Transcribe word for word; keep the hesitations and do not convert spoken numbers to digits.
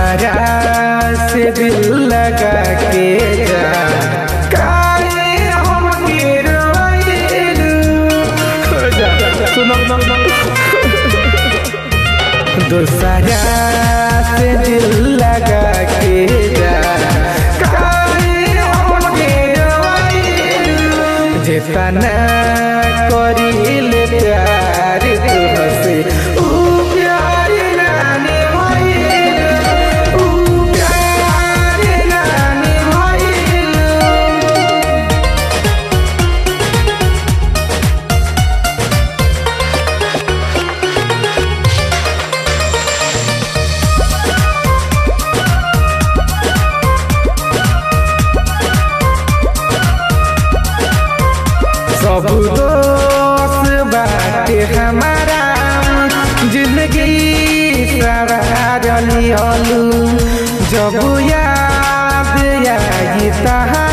दोसरा से दिल लगा के जा काहे हम गिरवाइलू दोसरा से दिल लगा के जा काहे हम गिरवाइलू जितना करिल प्यार तुहसे ऊ प्यार ना निभाइलू ऊ प्यार ना निभाइलू। सब दोस्त बाटे हमारा जिंदगी सवारली हलू जब याद आई तहार